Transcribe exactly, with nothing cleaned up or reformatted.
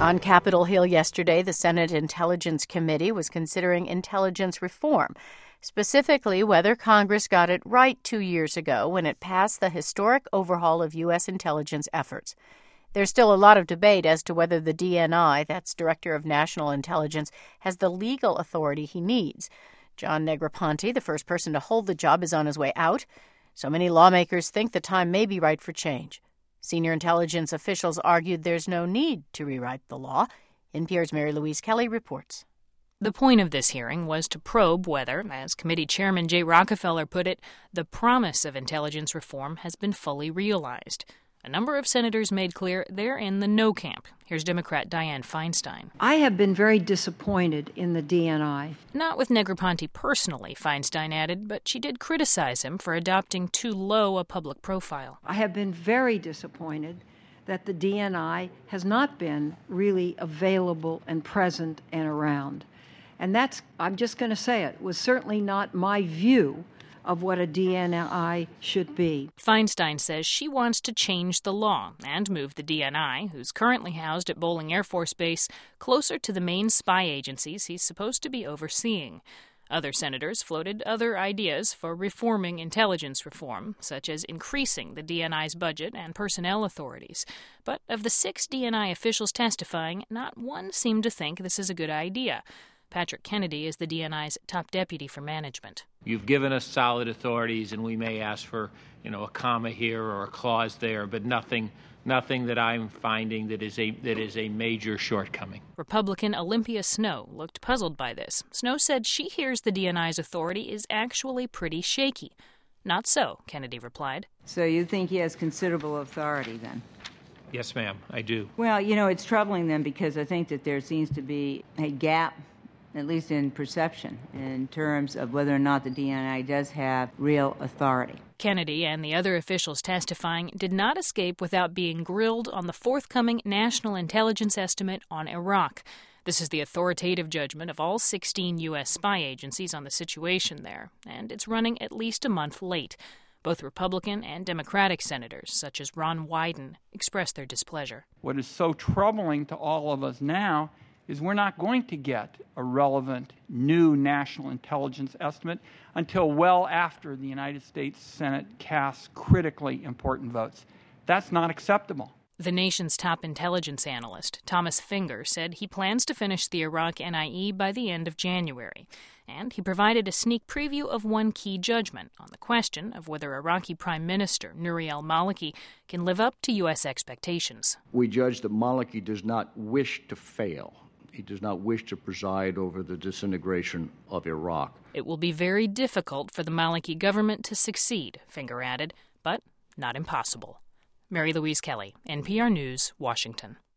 On Capitol Hill yesterday, the Senate Intelligence Committee was considering intelligence reform, specifically whether Congress got it right two years ago when it passed the historic overhaul of U S intelligence efforts. There's still a lot of debate as to whether the D N I, that's Director of National Intelligence, has the legal authority he needs. John Negroponte, the first person to hold the job, is on his way out. So many lawmakers think the time may be right for change. Senior intelligence officials argued there's no need to rewrite the law. N P R's Mary Louise Kelly reports. The point of this hearing was to probe whether, as Committee Chairman Jay Rockefeller put it, the promise of intelligence reform has been fully realized. A number of senators made clear they're in the no camp. Here's Democrat Dianne Feinstein. I have been very disappointed in the D N I. Not with Negroponte personally, Feinstein added, but she did criticize him for adopting too low a public profile. I have been very disappointed that the D N I has not been really available and present and around. And that's, I'm just going to say it, was certainly not my view of what a D N I should be. Feinstein says she wants to change the law and move the D N I, who's currently housed at Bolling Air Force Base, closer to the main spy agencies he's supposed to be overseeing. Other senators floated other ideas for reforming intelligence reform, such as increasing the D N I's budget and personnel authorities. But of the six D N I officials testifying, not one seemed to think this is a good idea. Patrick Kennedy is the D N I's top deputy for management. You've given us solid authorities, and we may ask for, you know, a comma here or a clause there, but nothing, nothing that I'm finding that is a that is a major shortcoming. Republican Olympia Snowe looked puzzled by this. Snowe said she hears the D N I's authority is actually pretty shaky. Not so, Kennedy replied. So you think he has considerable authority, then? Yes, ma'am, I do. Well, you know, it's troubling then because I think that there seems to be a gap, at least in perception, in terms of whether or not the D N I does have real authority. Kennedy and the other officials testifying did not escape without being grilled on the forthcoming National Intelligence Estimate on Iraq. This is the authoritative judgment of all sixteen U S spy agencies on the situation there, and it's running at least a month late. Both Republican and Democratic senators, such as Ron Wyden, expressed their displeasure. What is so troubling to all of us now is we're not going to get a relevant new national intelligence estimate until well after the United States Senate casts critically important votes. That's not acceptable. The nation's top intelligence analyst, Thomas Finger, said he plans to finish the Iraq N I E by the end of January. And he provided a sneak preview of one key judgment on the question of whether Iraqi Prime Minister Nouri al-Maliki can live up to U S expectations. We judge that Maliki does not wish to fail. He does not wish to preside over the disintegration of Iraq. It will be very difficult for the Maliki government to succeed, Finger added, but not impossible. Mary Louise Kelly, N P R News, Washington.